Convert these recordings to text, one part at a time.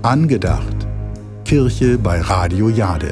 Angedacht. Kirche bei Radio Jade.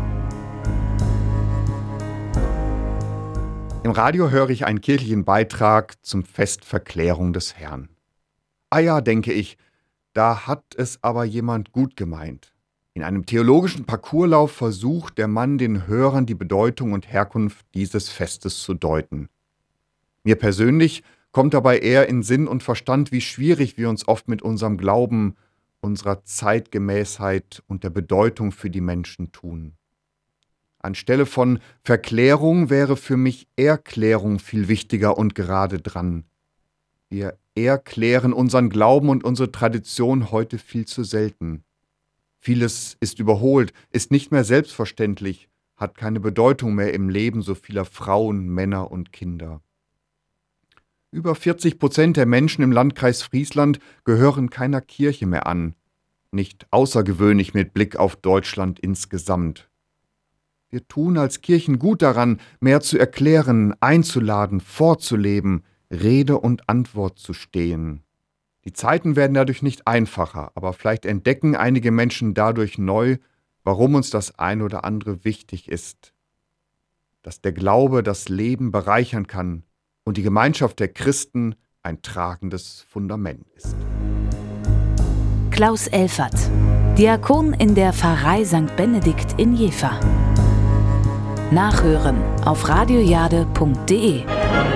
Im Radio höre ich einen kirchlichen Beitrag zum Fest Verklärung des Herrn. Ah ja, denke ich, da hat es aber jemand gut gemeint. In einem theologischen Parcourslauf versucht der Mann den Hörern die Bedeutung und Herkunft dieses Festes zu deuten. Mir persönlich kommt dabei eher in Sinn und Verstand, wie schwierig wir uns oft mit unserem Glauben, unserer Zeitgemäßheit und der Bedeutung für die Menschen tun. Anstelle von Verklärung wäre für mich Erklärung viel wichtiger und gerade dran. Wir erklären unseren Glauben und unsere Tradition heute viel zu selten. Vieles ist überholt, ist nicht mehr selbstverständlich, hat keine Bedeutung mehr im Leben so vieler Frauen, Männer und Kinder. Über 40% der Menschen im Landkreis Friesland gehören keiner Kirche mehr an. Nicht außergewöhnlich mit Blick auf Deutschland insgesamt. Wir tun als Kirchen gut daran, mehr zu erklären, einzuladen, vorzuleben, Rede und Antwort zu stehen. Die Zeiten werden dadurch nicht einfacher, aber vielleicht entdecken einige Menschen dadurch neu, warum uns das ein oder andere wichtig ist. Dass der Glaube das Leben bereichern kann und die Gemeinschaft der Christen ein tragendes Fundament ist. Klaus Elfert, Diakon in der Pfarrei St. Benedikt in Jever. Nachhören auf radiojade.de.